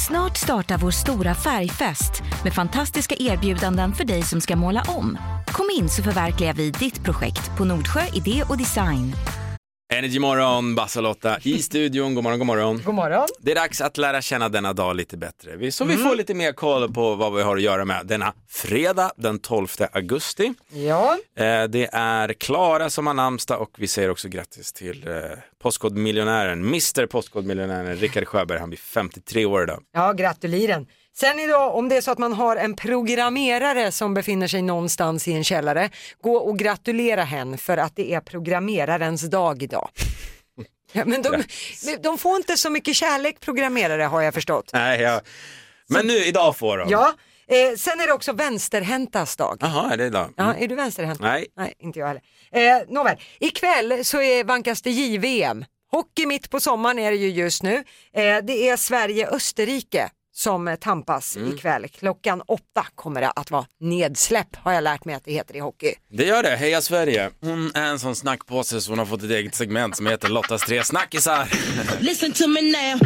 Snart startar vår stora färgfest med fantastiska erbjudanden för dig som ska måla om. Kom in så förverkligar vi ditt projekt på Nordsjö Idé och Design. Energy morgon, Bassalotta i studion. God morgon, god morgon. God morgon. Det är dags att lära känna denna dag lite bättre. Så vi får lite mer koll på vad vi har att göra med denna fredag den 12 augusti. Ja. Det är Klara som har namnsdag och vi säger också grattis till postkodmiljonären, Mr. Postkodmiljonären Rickard Sjöberg. Han blir 53 år idag. Ja, gratuliren. Sen idag, om det är så att man har en programmerare som befinner sig någonstans i en källare, gå och gratulera henne för att det är programmerarens dag idag. Ja, men de får inte så mycket kärlek, programmerare, har jag förstått. Nej, ja. Men nu, idag får de. Ja, sen är det också vänsterhäntas dag. Jaha, är det idag? Ja, är du vänsterhänt? Nej. Nej, inte jag heller. Nåväl, ikväll så vankas det JVM. Hockey mitt på sommaren är det ju just nu. Det är Sverige-Österrike som tampas ikväll. Klockan 8 kommer det att vara nedsläpp, har jag lärt mig att det heter i hockey. Det gör det, heja Sverige. Hon är en sån snackpåse så hon har fått ett eget segment som heter Lottas 3 snackisar. Listen to me now.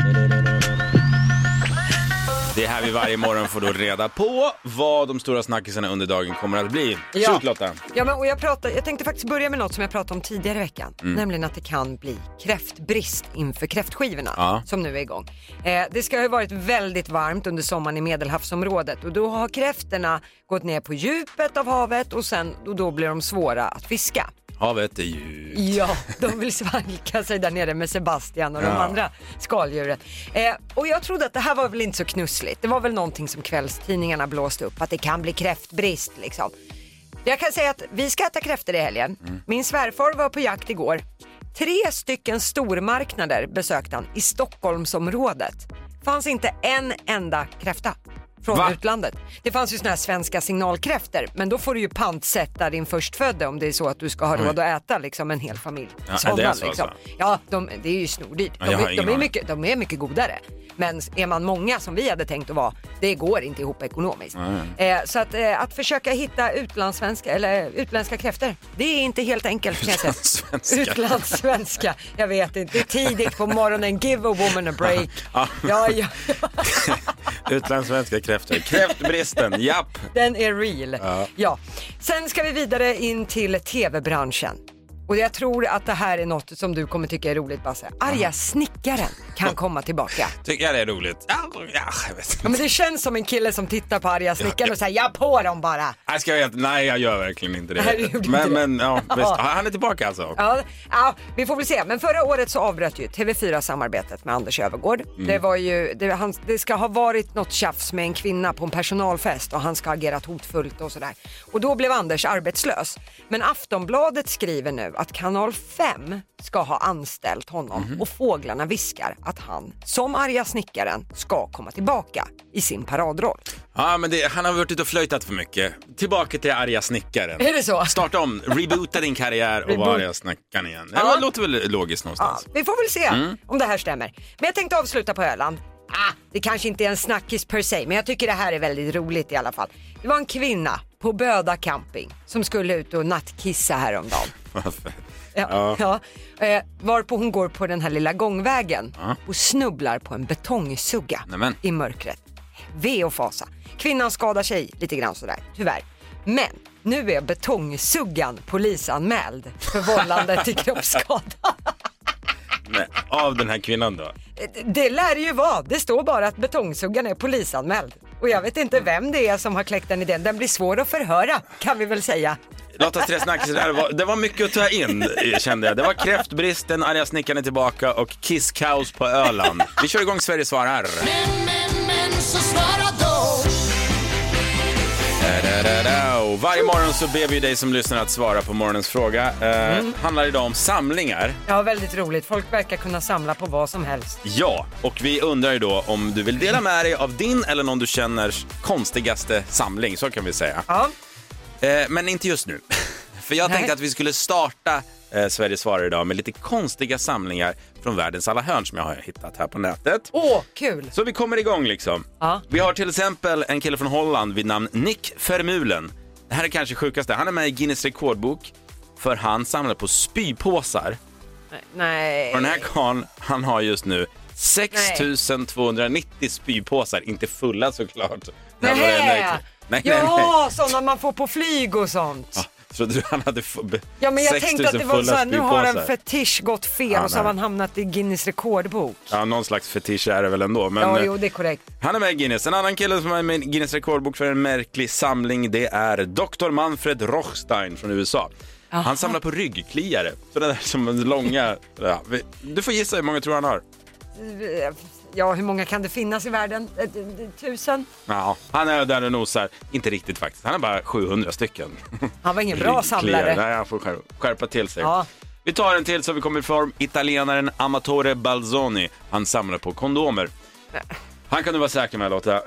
Det är här vi varje morgon får då reda på vad de stora snackisarna under dagen kommer att bli. Ja. Shoot, Lotta. Ja, men, och jag tänkte faktiskt börja med något som jag pratade om tidigare i veckan. Nämligen att det kan bli kräftbrist inför kräftskivorna som nu är igång. Det ska ha varit väldigt varmt under sommaren i Medelhavsområdet och då har kräftorna gått ner på djupet av havet och då blir de svåra att fiska. Havet är djupt. Ja, de vill svalka sig där nere med Sebastian och de andra skaldjuren. Och jag trodde att det här var väl inte så knussligt. Det var väl någonting som kvällstidningarna blåste upp, att det kan bli kräftbrist liksom. Jag kan säga att vi ska äta kräftor i helgen. Min svärfar var på jakt igår. 3 stycken stormarknader besökte han i Stockholmsområdet. Fanns inte en enda kräfta från utlandet. Det fanns ju såna här svenska signalkräfter, men då får du ju pantsätta din förstfödde om det är så att du ska ha råd att äta liksom en hel familj. Ja, såna, det är så liksom. alltså. Ja, det är ju snordyrt. De är mycket godare. Men är man många som vi hade tänkt att vara, det går inte ihop ekonomiskt. Så att försöka hitta utländska kräftor, det är inte helt enkelt. Utlandssvenska. Jag vet inte, det är tidigt på morgonen. Give a woman a break. Ja. Utlandssvenska kräftor. Kräftbristen, japp. Den är real. Ja. Sen ska vi vidare in till tv-branschen. Och jag tror att det här är något som du kommer tycka är roligt, Basse. Arga snickaren kan komma tillbaka. Tycker jag det är roligt? Ja, jag vet inte. Ja, men det känns som en kille som tittar på arga snickaren och säger, jag på dem bara. Nej, jag gör verkligen inte det. Nej, men ja, visst. Han är tillbaka alltså. Ja, vi får väl se. Men förra året så avbröt ju TV4 samarbetet med Anders Öfvergård. Det var ju, det ska ha varit något tjafs med en kvinna på en personalfest och han ska ha agerat hotfullt och sådär. Och då blev Anders arbetslös. Men Aftonbladet skriver nu att Kanal 5 ska ha anställt honom och fåglarna viskar att han, som arga snickaren, ska komma tillbaka i sin paradroll. Ja, men han har varit ute och flöjtat för mycket. Tillbaka till arga snickaren. Är det så? Starta om, reboota din karriär och vara arga snickaren igen. Det låter väl logiskt någonstans. Ja, vi får väl se om det här stämmer. Men jag tänkte avsluta på Öland. Det kanske inte är en snackis per se, men jag tycker det här är väldigt roligt i alla fall. Det var en kvinna på Böda camping som skulle ut och nattkissa häromdagen. Varpå hon går på den här lilla gångvägen och snubblar på en betongsugga i mörkret. Ve och fasa. Kvinnan skadar sig lite grann sådär, tyvärr. Men nu är betongsuggan polisanmäld för vållande till kroppsskada. Nej, av den här kvinnan då? Det lär ju vara. Det står bara att betongsuggan är polisanmäld. Och jag vet inte vem det är som har kläckt den idén. Den blir svår att förhöra, kan vi väl säga. Lottas 3 snackisar, det var mycket att ta in, kände jag. Det var kräftbristen, arga snickaren är tillbaka och kisskaos på Öland. Vi kör igång Sverige svarar. Men så svara då. Varje morgon så ber vi dig som lyssnar att svara på morgonens fråga. Handlar idag om samlingar. Ja, väldigt roligt. Folk verkar kunna samla på vad som helst. Ja, och vi undrar ju då om du vill dela med dig av din eller någon du känner konstigaste samling, så kan vi säga. Ja. Men inte just nu. För jag tänkte att vi skulle starta Sverige svarar idag med lite konstiga samlingar från världens alla hörn som jag har hittat här på nätet. Kul! Så vi kommer igång liksom. Ja. Vi har till exempel en kille från Holland vid namn Nick Vermeulen. Det här är kanske sjukaste. Han är med i Guinness rekordbok för han samlar på spypåsar. Nej. Och den här karln, han har just nu 6290 spypåsar, inte fulla såklart. Nej. Nej. Sådana man får på flyg och sånt. Ja, trodde du han hade Ja, men jag 6 tänkte att det var fulla så här, nu har en spypåsar? fetisch gått fel och så har han hamnat i Guinness rekordbok. Ja, någon slags fetisch är det väl ändå. Men, Ja, jo, det är korrekt. han är med i Guinness. En annan kille som är med i Guinness rekordbok för en märklig samling, det är Dr. Manfred Rothstein från USA. Aha. Han samlar på ryggkliare. Så det där som en långa... Ja, du får gissa hur många tror han har. Ja, hur många kan det finnas i världen? 1000? Ja, han är där och nosar. Inte riktigt faktiskt. Han är bara 700 stycken. Han var ingen bra samlare. Nej, han får skärpa till sig. Ja. Vi tar en till så vi kommer ifrån. Italienaren Amatore Balzoni. Han samlar på kondomer. Han kan du vara säker med, Lotta.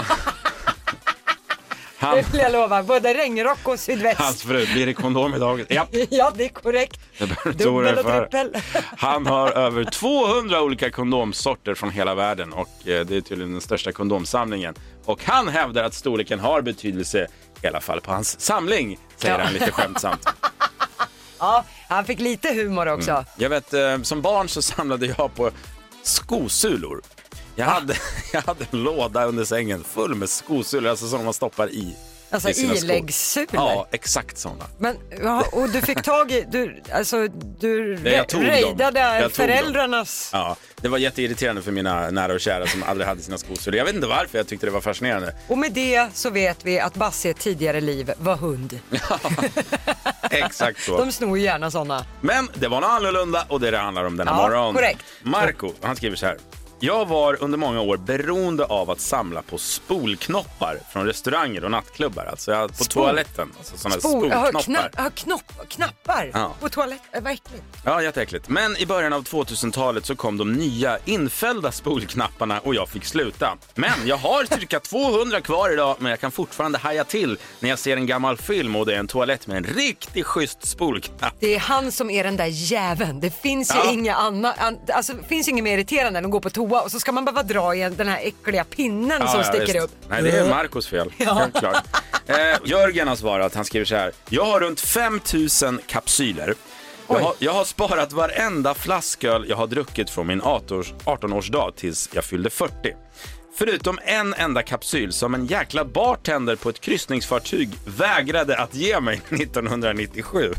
Det vill jag lova, både regnrock och sydväst. Hans fru, blir det kondom idag? Ja. Ja, det är korrekt. Dubbel och trippel. Han har över 200 olika kondomsorter från hela världen och det är tydligen den största kondomsamlingen. Och han hävdar att storleken har betydelse, i alla fall på hans samling, säger han lite skämtsamt. Ja, han fick lite humor också. Jag vet, som barn så samlade jag på skosulor. Jag hade en låda under sängen full med skosulor, alltså som man stoppar i. Alltså i sina skor. iläggssulor? Ja, exakt sådana. Men, ja, och du fick tag i, du rejdade föräldrarnas... Ja, det var jätteirriterande för mina nära och kära som aldrig hade sina skosulor. Jag vet inte varför, jag tyckte det var fascinerande. Och med det så vet vi att Basse tidigare liv var hund. Ja, exakt så. De snor ju gärna sådana. Men det var något annorlunda och det handlar om denna morgon. Korrekt. Marco, han skriver så här. Jag var under många år beroende av att samla på spolknoppar från restauranger och nattklubbar. Alltså på toaletten. Alltså sådana spolknoppar. Knappar på toaletten. Vad äckligt. Ja, jätteäckligt. Men i början av 2000-talet så kom de nya infällda spolknapparna och jag fick sluta. Men jag har cirka 200 kvar idag, men jag kan fortfarande haja till när jag ser en gammal film och det är en toalett med en riktigt schysst spolknapp. Det är han som är den där jäveln. Det finns ju inga annat, alltså det finns inget mer irriterande än att gå på toa och så ska man bara dra i den här äckliga pinnen som sticker upp. Nej, det är Marcos fel. Helt klart. Jörgen har svarat, han skriver så här. Jag har runt 5000 kapsyler. Jag har sparat varenda flasköl jag har druckit från min 18-årsdag tills jag fyllde 40. Förutom en enda kapsyl som en jäkla bartender på ett kryssningsfartyg vägrade att ge mig 1997.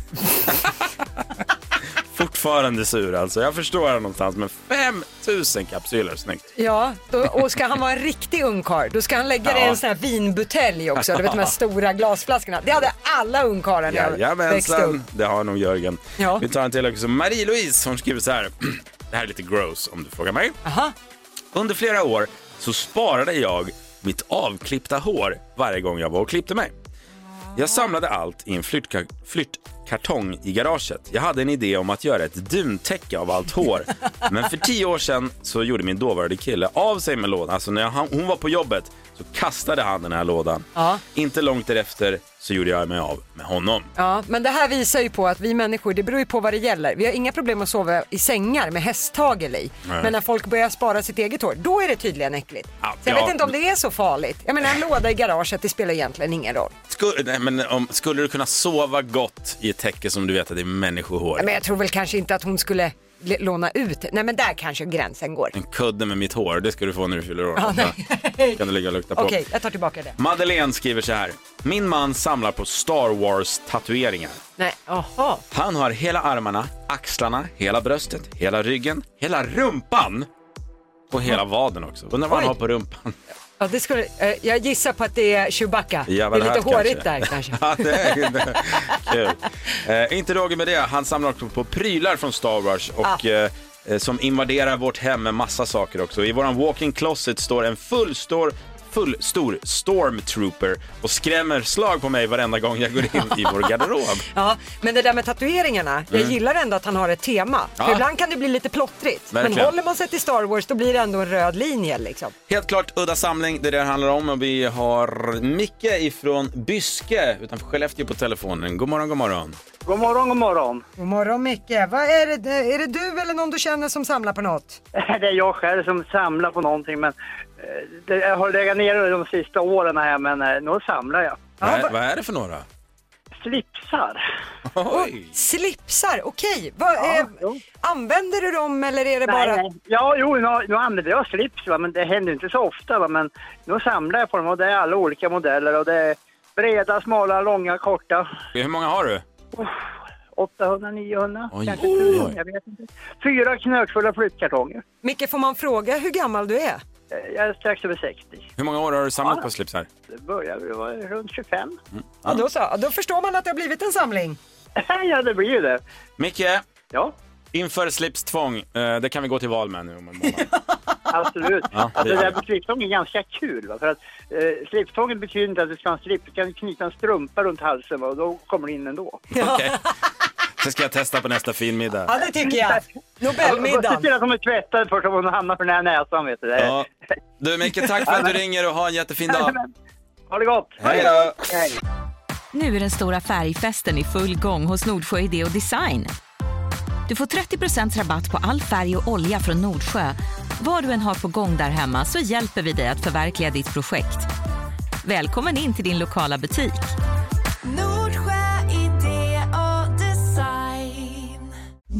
Fortfarande sur alltså. Jag förstår det någonstans, men 5000 kapsyler, snyggt. Ja, och ska han vara en riktig ungkarl, då ska han lägga det i en sån här vinbutelj också. Du vet de här stora glasflaskorna. Det hade alla ungkarlar när jag växte upp. Det har nog Jörgen. Ja. Vi tar en till också. Marie-Louise, hon skriver så här. Det här är lite gross om du frågar mig. Aha. Under flera år så sparade jag mitt avklippta hår varje gång jag var och klippte mig. Jag samlade allt i en flyttkartong i garaget. Jag hade en idé om att göra ett duntäcke av allt hår. Men för 10 år sedan så gjorde min dåvarande kille av sig med lådan. Alltså när hon var på jobbet så kastade han den här lådan. Ja. Inte långt därefter så gjorde jag mig av med honom. Ja, men det här visar ju på att vi människor, det beror ju på vad det gäller. Vi har inga problem att sova i sängar med hästtagel i. Nej. Men när folk börjar spara sitt eget hår, då är det tydligen äckligt. Ja, så jag vet inte om det är så farligt. Jag menar, en låda i garaget, det spelar egentligen ingen roll. Skulle du kunna sova gott i ett täcke som du vet att det är människohår? Men jag tror väl kanske inte att hon skulle låna ut. Nej, men där kanske gränsen går. En kudde med mitt hår, det ska du få när du fyller år. Ja, nej. Kan du ligga och lukta på. Okej, jag tar tillbaka det. Madeleine skriver så här. Min man samlar på Star Wars-tatueringar. Nej, aha. Han har hela armarna, axlarna, hela bröstet, hela ryggen, hela rumpan och hela vaden också. Undrar vad han har på rumpan. Ja, det skulle, jag gissar på att det är Chewbacca. Ja, det är lite hårigt där kanske. Ja, det är kul. Inte Roger med det. Han samlar också på prylar från Star Wars och som invaderar vårt hem med massa saker också. I våran walk-in closet står en fullstor stormtrooper och skrämmer slag på mig varenda gång jag går in i vår garderob. Ja, men det där med tatueringarna, jag gillar ändå att han har ett tema. För ibland kan det bli lite plottrigt. Verkligen. Men håller man sig till Star Wars, då blir det ändå en röd linje liksom. Helt klart udda samling, det handlar om. Och vi har Micke ifrån Byske utanför Skellefteå på telefonen. God morgon, god morgon. God morgon, god morgon. God morgon Micke. Vad är det du eller någon du känner som samlar på något? Det är jag själv som samlar på någonting, men jag har legat ner de sista åren här, men nu samlar jag. Vad är det för några? Slipsar. Och slipsar, okej. Använder du dem eller är det bara... Nej. Ja, nu använder jag slips, va? Men det händer inte så ofta. Va? Men nu samlar jag på dem och det är alla olika modeller. Och det är breda, smala, långa, korta. Hur många har du? 800, 900. Oj. Jag vet inte. 4 knökfulla flyttkartonger. Micke, får man fråga hur gammal du är? Jag är strax över 60. Hur många år har du samlat på slipsar? Det börjar vara runt 25. Ja, då förstår man att det har blivit en samling. Ja, det blir ju det. Micke, Ja, inför slipstvång, det kan vi gå till val med nu om en månad. absolut. Ja, det Alltså, gör det där vi. med slipstång är ganska kul. Va? För att slipstången betyder inte att du ska ha en slip. Du kan knyta en strumpa runt halsen, va? Och då kommer du in ändå. Okej. Så ska jag testa på nästa finmiddag. Ja, det tycker jag. Se Nobelmiddagen. till att de är tvättade först om de hamnar för nära näsan, vet du. Ja. Du Micke, tack för att du ringer och ha en jättefin dag. Ha det gott. Hej då! Hej. Nu är den stora färgfesten i full gång hos Nordsjö Idé och Design. Du får 30% rabatt på all färg och olja från Nordsjö. Vad du än har på gång där hemma så hjälper vi dig att förverkliga ditt projekt. Välkommen in till din lokala butik. Nordsjö Idé och Design.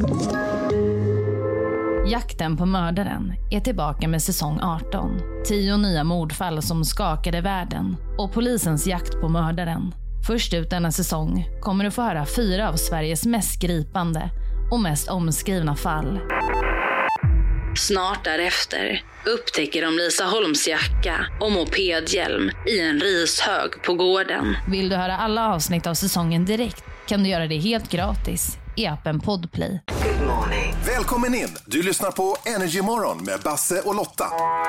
Jakten på mördaren är tillbaka med säsong 18. 10 nya mordfall som skakade världen och polisens jakt på mördaren. Först ut denna säsong kommer du få höra 4 av Sveriges mest gripande och mest omskrivna fall. Snart därefter upptäcker de Lisa Holms jacka och mopedhjälm i en rishög på gården. Vill du höra alla avsnitt av säsongen direkt kan du göra det helt gratis i appen Podplay. Välkommen in! Du lyssnar på Energy Morgon med Basse och Lotta.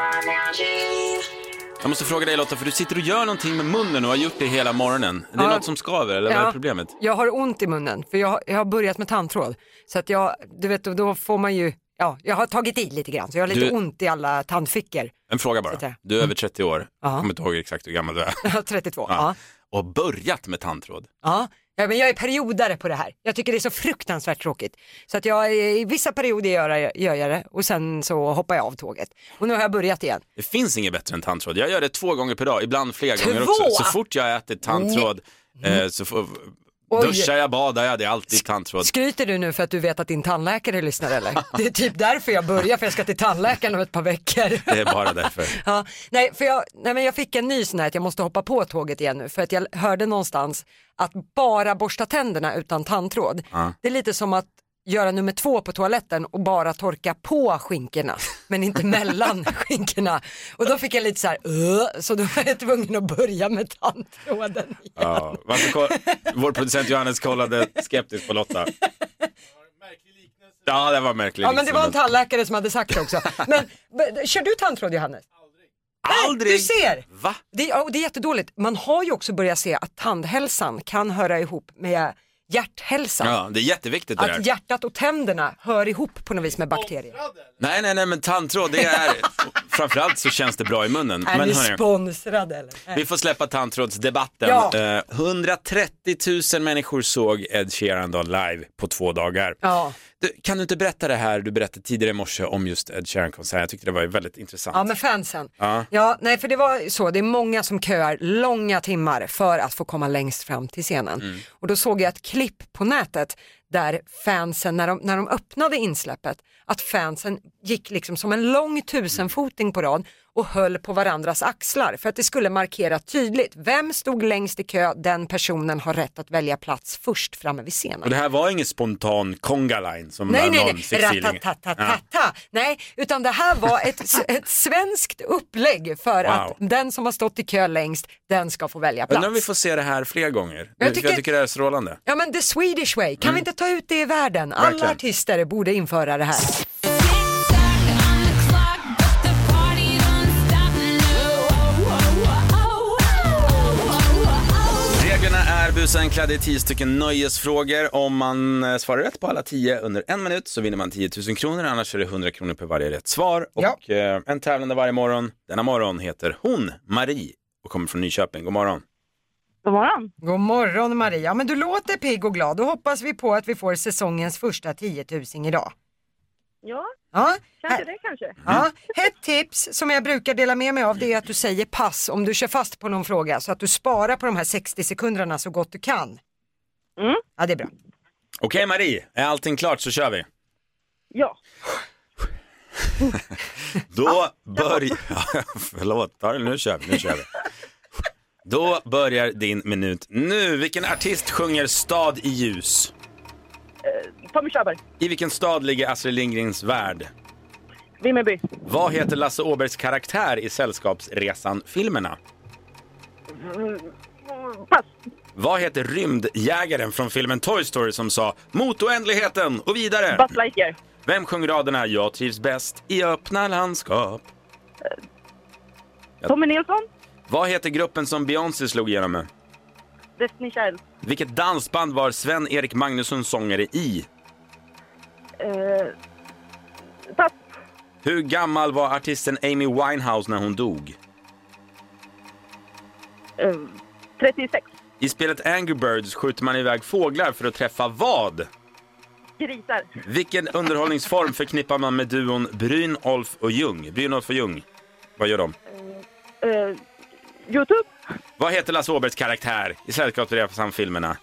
Jag måste fråga dig Lotta, för du sitter och gör någonting med munnen och har gjort det hela morgonen. Är det något som skaver eller vad är problemet? Jag har ont i munnen för jag har börjat med tandtråd. Så att du vet, då får man ju, jag har tagit i lite grann så jag har lite ont i alla tandfickor. En fråga bara, du är över 30 år, jag kommer inte ihåg exakt hur gammal du är. 32, Och börjat med tandtråd. Ja, men jag är periodare på det här. Jag tycker det är så fruktansvärt tråkigt. Så att i vissa perioder gör jag det och sen så hoppar jag av tåget. Och nu har jag börjat igen. Det finns inget bättre än tandtråd. Jag gör det 2 gånger per dag, ibland fler gånger också. Så fort jag äter tandtråd så duschar jag, badar jag, det är alltid tandtråd. Skryter du nu för att du vet att din tandläkare lyssnar eller? Det är typ därför jag börjar, för jag ska till tandläkaren om ett par veckor. Det är bara därför. Men jag fick en ny sån här att jag måste hoppa på tåget igen nu. För att jag hörde någonstans att bara borsta tänderna utan tandtråd. Det är lite som att göra nummer 2 på toaletten och bara torka på skinkorna men inte mellan skinkorna. Och då fick jag lite så här så då var jag tvungen att börja med tandtråden igen. Ja, vår producent Johannes kollade skeptiskt på Lotta. Ja, det var märkligt. Ja, men det var en tandläkare som hade sagt det också. Men kör du tandtråd, Johannes? Aldrig. Du ser. Va? Det är jättedåligt. Man har ju också börjat se att tandhälsan kan höra ihop med hjärthälsan. Ja, det är jätteviktigt det där. Att hjärtat och tänderna hör ihop på något vis med bakterier. Nej, men tandtråd, det är framförallt så känns det bra i munnen. Är men ni sponsrade eller? Vi får släppa tandtrådsdebatten. Ja. 130 000 människor såg Ed Sheeran då live på 2 dagar. Ja. Kan du inte berätta det här du berättade tidigare i morse om just Ed Sheeran-konsert? Jag tyckte det var väldigt intressant. Ja, med fansen. Ja. Nej, för det var så. Det är många som köar långa timmar för att få komma längst fram till scenen. Och då såg jag ett klipp på nätet där fansen, när de öppnade insläppet, att fansen gick liksom som en lång 1000-foting på rad och höll på varandras axlar för att det skulle markera tydligt. Vem stod längst i kö, den personen har rätt att välja plats först framme vid scenen. Och det här var ingen spontan conga-line som nej. feeling. Nej, utan det här var ett svenskt upplägg för att den som har stått i kö längst, den ska få välja plats. Men vi får se det här fler gånger. Jag tycker det är strålande. Ja, men the Swedish way, kan vi inte ta ut det i världen? Verkligen. Alla artister borde införa det här. Reglerna är busenkla, det är 10 stycken nöjesfrågor. Om man svarar rätt på alla 10 under 1 minut så vinner man 10 000 kronor. Annars är det 100 kronor per varje rätt svar. Och en tävlande varje morgon. Denna morgon heter hon Marie och kommer från Nyköping. God morgon. God morgon. God morgon Maria. Ja, men du låter pigg och glad. Då hoppas vi på att vi får säsongens första 10 000 idag. Ja, kanske. Ja, ett tips som jag brukar dela med mig av, det är att du säger pass om du kör fast på någon fråga, så att du sparar på de här 60 sekunderna så gott du kan. Ja, det är bra. Okej, Marie, är allting klart så kör vi. Ja. Då börjar... Förlåt, nu kör vi. Då börjar din minut nu. Vilken artist sjunger Stad i ljus? Tommy Körberg. I vilken stad ligger Astrid Lindgrens värld? Vimmerby. Vad heter Lasse Åbergs karaktär i Sällskapsresan-filmerna? Pass. Vad heter rymdjägaren från filmen Toy Story som sa mot oändligheten och vidare? Buzz Lightyear. Vem sjunger raderna jag trivs bäst i öppna landskap? Tommy Nilsson. Vad heter gruppen som Beyoncé slog igenom med? Destiny Child. Vilket dansband var Sven-Erik Magnusson sångare i? Pass. Hur gammal var artisten Amy Winehouse när hon dog? 36. I spelet Angry Birds skjuter man iväg fåglar för att träffa vad? Grisar. Vilken underhållningsform förknippar man med duon Brynolf och Ljung? Brynolf och Ljung. Vad gör de? YouTube. Vad heter Lasse Åbergs karaktär i Sällskapsresan-filmerna?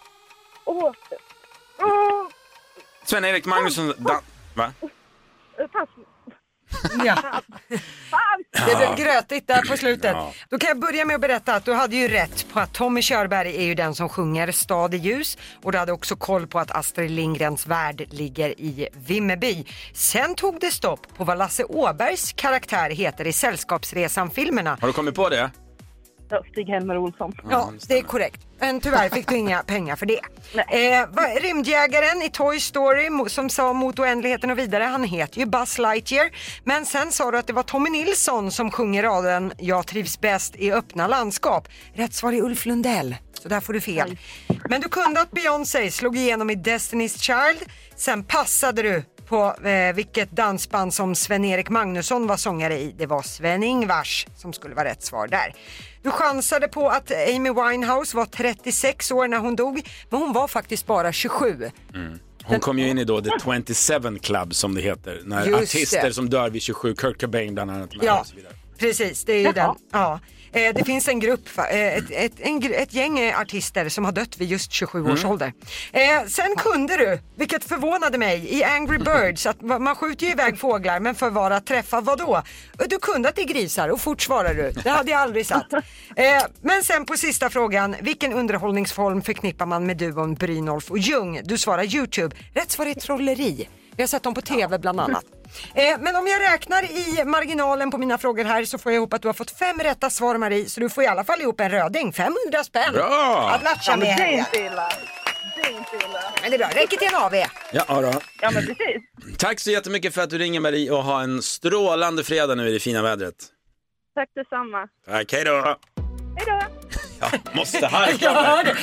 Sven-Erik Magnusson... Va? Pass. Ja. Det blev grötigt där på slutet. Då kan jag börja med att berätta att du hade ju rätt på att Tommy Körberg är ju den som sjunger Stad i ljus, och du hade också koll på att Astrid Lindgrens värld ligger i Vimmerby. Sen tog det stopp på vad Lasse Åbergs karaktär heter i Sällskapsresan-filmerna. Har du kommit på det? Stig-Helmer Olsson. Ja, det är korrekt. Men tyvärr fick du inga pengar för det. Rymdjägaren i Toy Story som sa mot oändligheten och vidare, han heter ju Buzz Lightyear. Men sen sa du att det var Tommy Nilsson som sjunger raden jag trivs bäst i öppna landskap. Rätt svar är Ulf Lundell. Så där får du fel. Men du kunde att Beyoncé slog igenom i Destiny's Child. Sen passade du på vilket dansband som Sven-Erik Magnusson var sångare i. Det var Sven-Ingvars som skulle vara rätt svar där. Du chansade på att Amy Winehouse var 36 år när hon dog, men hon var faktiskt bara 27. Hon kom ju in i då The 27 Club som det heter. När Just artister det. som dör vid 27, Kurt Cobain bland annat. Ja, och så vidare. precis. Det är ju den. Ja. Det finns en grupp, ett gäng artister som har dött vid just 27 års ålder. Sen kunde du, vilket förvånade mig, i Angry Birds att man skjuter ju iväg fåglar, men för vad att träffa vad då? Du kunde att det är grisar och fort svarar du. Det hade jag aldrig satt. Men sen på sista frågan, vilken underhållningsform förknippar man med duon Brynolf och Ljung? Du svarar YouTube. Rätt svar är trolleri. Vi har sett dem på tv bland annat. Men om jag räknar i marginalen på mina frågor här så får jag ihop att du har fått 5 rätta svar, Marie. Så du får i alla fall ihop en röding. 500 spänn. Bra! Att latcha med Det är här. inte illa. Men det är bra. Räcker till en AV. Ja, då. Ja, men precis. Tack så jättemycket för att du ringer, Marie, och ha en strålande fredag nu i det fina vädret. Tack detsamma. Tack, hej då. Hej då. Ja, måste harka mig.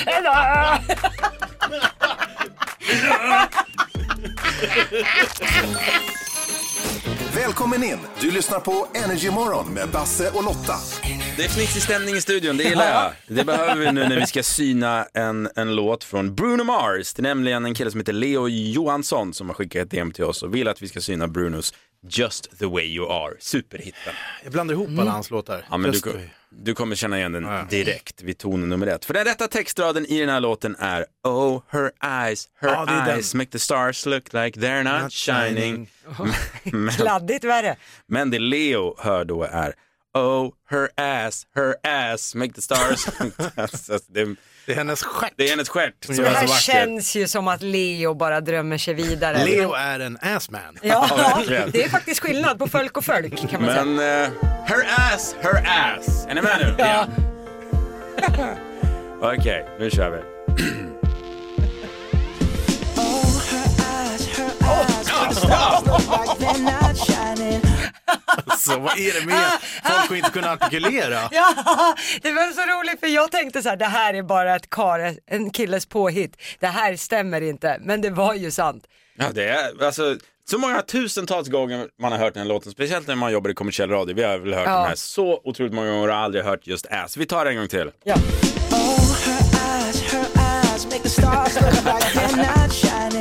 Välkommen in! Du lyssnar på Energy Morgon med Basse och Lotta. Det är fnissig stämning i studion, det gillar jag. Det behöver vi nu när vi ska syna en låt från Bruno Mars. Det är nämligen en kille som heter Leo Johansson som har skickat ett DM till oss och vill att vi ska syna Brunos Just the way you are, superhitten. Jag blandar ihop alla hans låtar. Ja, men du kommer känna igen den direkt vid tonen nummer 1. För den rätta textraden i den här låten är oh, her eyes make the stars look like they're not shining. Kladdigt värre. Men det Leo hör då är oh, her ass make the stars. Det är hennes stjärt. Det är hennes stjärt. Det här känns ju som att Leo bara drömmer sig vidare. Leo är en assman. Ja, det är faktiskt skillnad på folk och folk kan man säga. Men her ass. Är ni med nu? Ja. Okej, nu kör vi. Så vad är det med folk att inte kunna artikulera? Ja, det var så roligt för jag tänkte så här, det här är bara en killes påhitt. Det här stämmer inte, men det var ju sant. Ja, det är alltså så många tusentals gånger man har hört den här låten, speciellt när man jobbar i kommersiell radio. Vi har väl hört den här så otroligt många gånger och aldrig hört just ass. Vi tar det en gång till. Ja. Alltså, vart är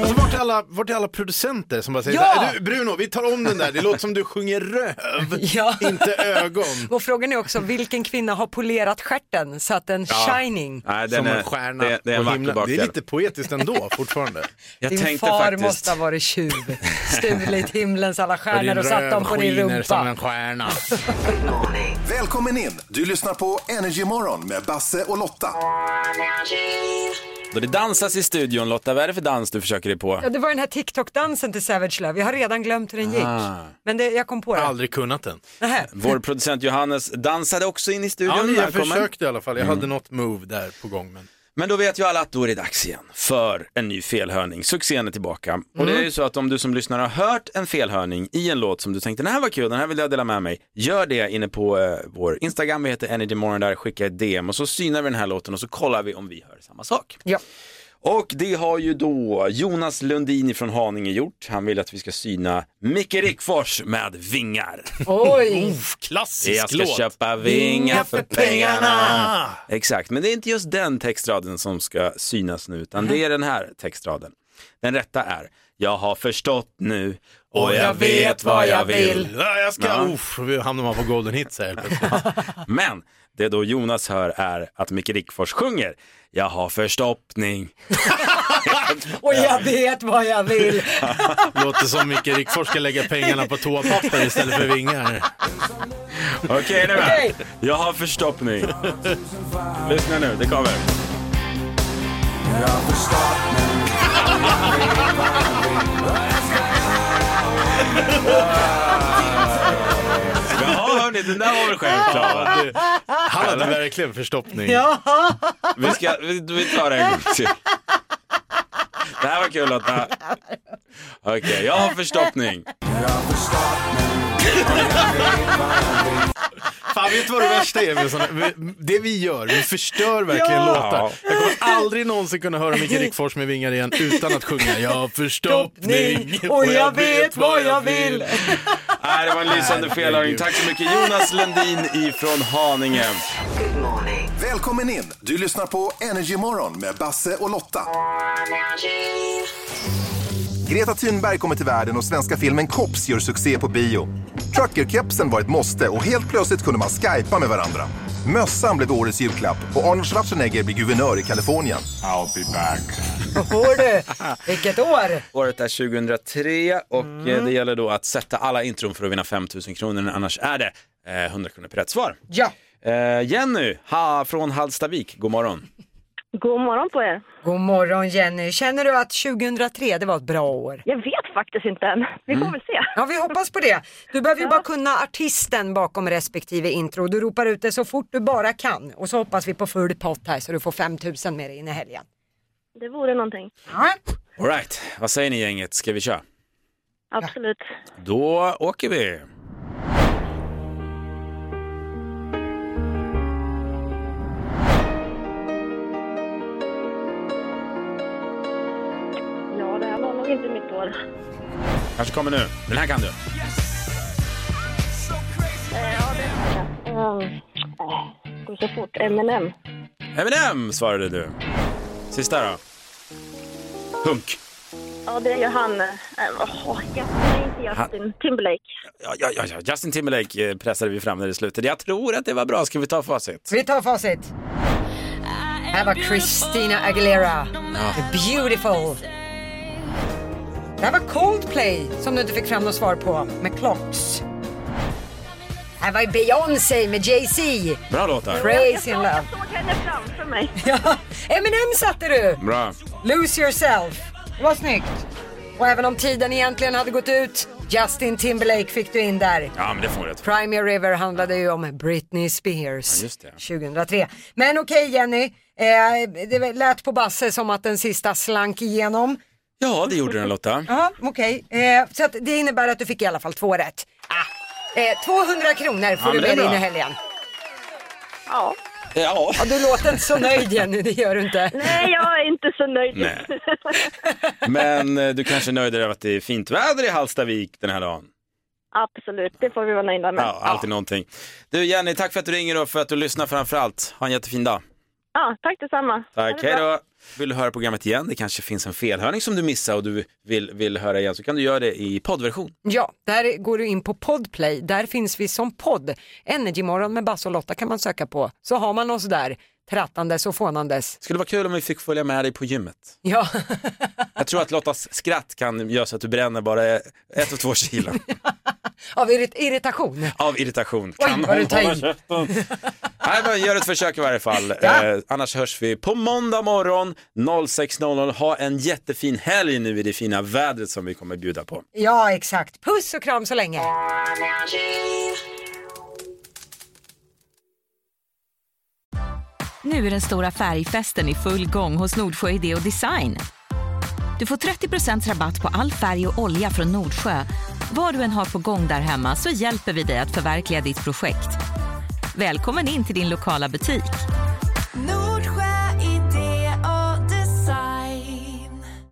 är alla producenter som bara säger Ja! du, Bruno, vi tar om den där. Det låter som du sjunger röv, Ja. inte ögon. Och frågan är också, vilken kvinna har polerat stjärten så att den shining? Nej, Som en stjärna det är en på himlen. vacker Det är bakel. lite poetiskt ändå fortfarande. Din far måste ha varit tjuv. Stulit himlens alla stjärnor och satt dem på din rumpa. Som en stjärna. Välkommen in! Du lyssnar på Energy Morgon med Basse och Lotta. Då det dansas i studion, Lotta, vad är det för dans du försöker dig på? Ja, det var den här TikTok-dansen till Savage Love. Jag har redan glömt hur den gick. Men jag kom på det. Aldrig kunnat den. Vår producent Johannes dansade också in i studion. Ja, jag försökte i alla fall. Jag hade något move där på gång. Men då vet ju alla att då är det dags igen för en ny felhörning. Succén är tillbaka. Och det är ju så att om du som lyssnar har hört en felhörning i en låt som du tänkte, den här var kul, den här vill jag dela med mig. Gör det inne på vår Instagram, vi heter Energy Morgon där, skicka ett DM och så synar vi den här låten och så kollar vi om vi hör samma sak. Ja. Och det har ju då Jonas Lundin från Haninge gjort. Han vill att vi ska syna Micke Rickfors med Vingar. Oj! Klassisk Jag ska låt. köpa vingar för pengarna. Exakt, men det är inte just den textraden som ska synas nu, utan det är den här textraden. Den rätta är: jag har förstått nu och jag vet vad jag vill. Ja, jag ska, hamnar man på Golden Hits här. Men det då Jonas hör är att Micke Rickfors sjunger: jag har förstoppning. Och jag vet vad jag vill. Låter som Micke Rickfors ska lägga pengarna på toapapper istället för vingar. Okej, nu är jag har förstoppning. Lyssna nu, det kommer. Jag har förstoppning. Ja, hörni, den där var väl självklart. Han hade verkligen förstoppning. Ja. Vi tar det en gång till. Det här var kul, Lotta. Okej, jag har förstoppning. Fan, vet du vad det värsta är med såna, det vi gör, vi förstör verkligen låtar. Jag kommer aldrig någonsin kunna höra Micke Rickfors med vingar igen utan att sjunga jag har förstoppning och jag vet vad jag vill. Nej, det var en lysande felhörning. Tack så mycket Jonas Lundin ifrån Haninge. Välkommen in! Du lyssnar på Energy Morgon med Basse och Lotta. Greta Thunberg kommer till världen och svenska filmen Cops gör succé på bio. Trucker-kepsen var ett måste och helt plötsligt kunde man skypa med varandra. Mössan blev årets julklapp och Arnold Schwarzenegger blir guvernör i Kalifornien. I'll be back. Hör du, vilket år? Året är 2003 och det gäller då att sätta alla intron för att vinna 5 000 kronor. Annars är det 100 kronor per rätt svar. Ja. Jenny från Hallstavik, god morgon. God morgon på er. God morgon Jenny. Känner du att 2003 det var ett bra år? Jag vet faktiskt inte än. Vi får väl se. Ja, vi hoppas på det. Du behöver ju bara kunna artisten bakom respektive intro. Du ropar ut det så fort du bara kan. Och så hoppas vi på full pott här så du får 5 000 med dig in i helgen. Det vore någonting. Ja. All right, vad säger ni gänget? Ska vi köra? Absolut. Då åker vi. Ja, det här var nog inte mitt år. Kanske kommer nu. Den här kan du. Ja, det går så fort. Eminem. Eminem svarade du. Sista då. Hunk. Ja, det är ju han. Justin Timberlake. Ja. Justin Timberlake pressade vi fram när det slutade. Jag tror att det var bra. Ska vi ta facit? Vi tar facit. Här var Christina Aguilera. Beautiful. Det här var Coldplay som du inte fick fram något svar på med Clocks. Här var Beyoncé med Jay-Z. Bra låtar. Crazy in Love. Jag såg henne framför mig. Ja, Eminem satte du. Bra. Lose Yourself. Det var snyggt. Och även om tiden egentligen hade gått ut, Justin Timberlake fick du in där. Ja, men det får rätt. Cry River handlade ju om Britney Spears, Ja, just det. 2003. Men okej, Jenny, det lät på Basse som att den sista slank igenom. Ja, det gjorde den, Lotta. Ja, okej. Så att det innebär att du fick i alla fall 2 rätt. 200 kronor får du men det är med dig in bra. i helgen. Ja. Ja. Ja, du låter inte så nöjd, Jenny, det gör du inte. Nej, jag är inte så nöjd. Nej. Men du kanske är nöjd över att det är fint väder i Hallstavik den här dagen? Absolut, det får vi vara nöjda med. Ja, alltid någonting. Du Jenny, tack för att du ringer och för att du lyssnar framförallt. Ha en jättefin dag. Ja, tack detsamma. Tack, hej då. Vill du höra programmet igen, det kanske finns en felhörning som du missade och du vill höra igen, så kan du göra det i poddversion. Ja, där går du in på Podplay. Där finns vi som podd. Energymorgon med Basse och Lotta kan man söka på. Så har man oss där, trattandes och fånandes. Skulle vara kul om vi fick följa med dig på gymmet. Ja. Jag tror att Lottas skratt kan göra så att du bränner bara 1 och 2 kilo. Av irritation. Av irritation. Oj, Kan vad du hon tar hålla i. käften? Nej, men gör ett försök i varje fall. Ja. Annars hörs vi på måndag morgon 06:00. Ha en jättefin helg nu i det fina vädret som vi kommer bjuda på. Ja, exakt. Puss och kram så länge. Nu är den stora färgfesten i full gång hos Nordsjö Idé och Design. Du får 30% rabatt på all färg och olja från Nordsjö. Vad du än har på gång där hemma så hjälper vi dig att förverkliga ditt projekt. Välkommen in till din lokala butik.